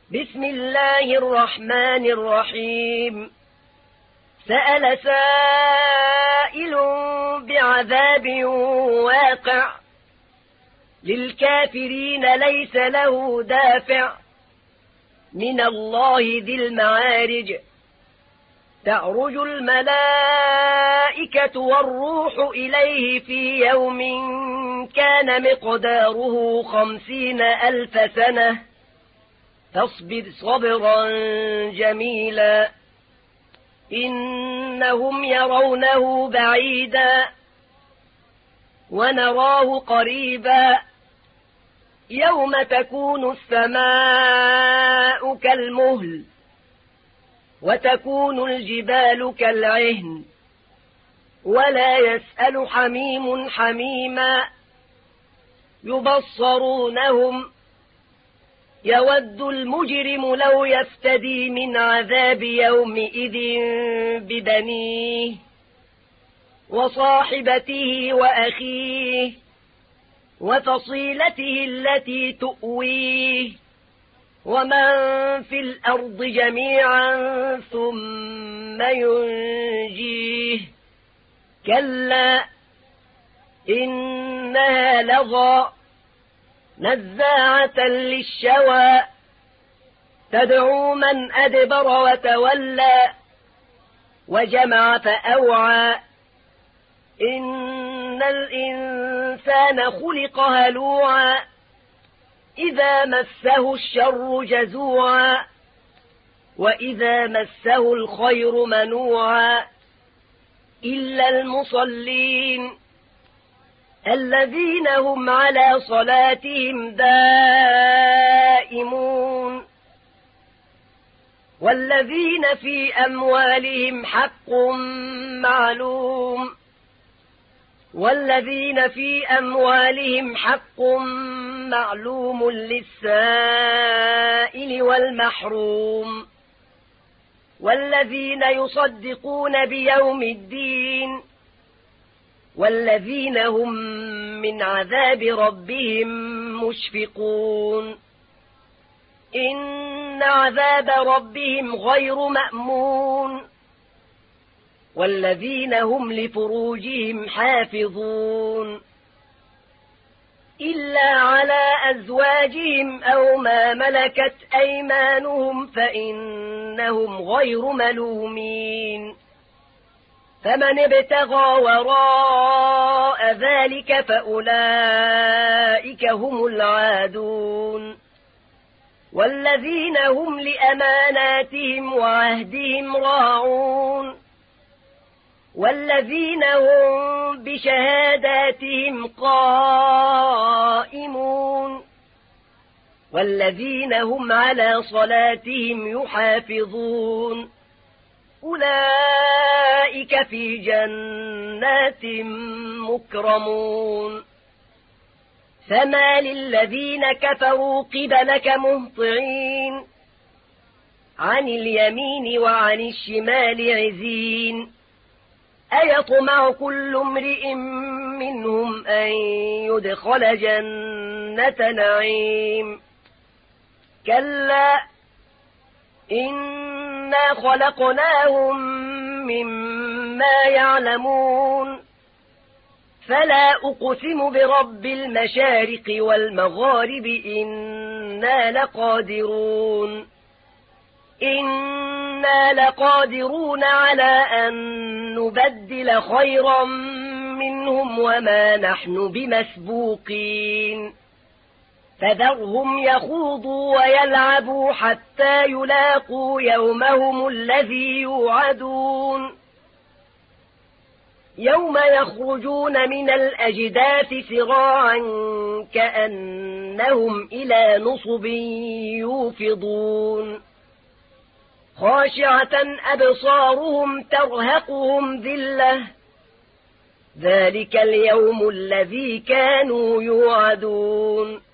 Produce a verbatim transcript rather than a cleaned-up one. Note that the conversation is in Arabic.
بسم الله الرحمن الرحيم. سأل سائل بعذاب واقع للكافرين ليس له دافع من الله ذي المعارج. تعرج الملائكة والروح إليه في يوم كان مقداره خمسين ألف سنة فاصبر صبرا جميلا إنهم يرونه بعيدا ونراه قريبا يوم تكون السماء كالمهل وتكون الجبال كالعهن ولا يسأل حميم حميما يبصرونهم يود المجرم لو يفتدي من عذاب يومئذ ببنيه وصاحبته وأخيه وفصيلته التي تؤويه ومن في الأرض جميعا ثم ينجيه كلا إنها لظى نزاعة للشوى تدعو من أدبر وتولى وجمع فأوعى إن الإنسان خلق هلوعا إذا مسه الشر جزوعا وإذا مسه الخير منوعا إلا المصلين الذين هم على صلاتهم دائمون والذين في أموالهم حق معلوم والذين في أموالهم حق معلوم للسائل والمحروم والذين يصدقون بيوم الدين والذين هم من عذاب ربهم مشفقون إن عذاب ربهم غير مأمون والذين هم لفروجهم حافظون إلا على أزواجهم أو ما ملكت أيمانهم فإنهم غير ملومين فمن ابتغى وراء ذلك فأولئك هم العادون والذين هم لأماناتهم وعهدهم راعون والذين هم بشهاداتهم قائمون والذين هم على صلاتهم يحافظون أولئك في جنات مكرمون فما للذين كفروا قبلك مهطعين عن اليمين وعن الشمال عزين أيطمع كل امرئ منهم أن يدخل جنة نعيم كلا إنا خلقناهم مما يعلمون فلا أقسم برب المشارق والمغارب إنا لقادرون إنا لقادرون على أن نبدل خيرا منهم وما نحن بمسبوقين فذرهم يخوضوا ويلعبوا حتى يلاقوا يومهم الذي يوعدون يوم يخرجون من الأجداث سراعا كأنهم إلى نصب يوفضون خاشعة أبصارهم ترهقهم ذلة ذلك اليوم الذي كانوا يوعدون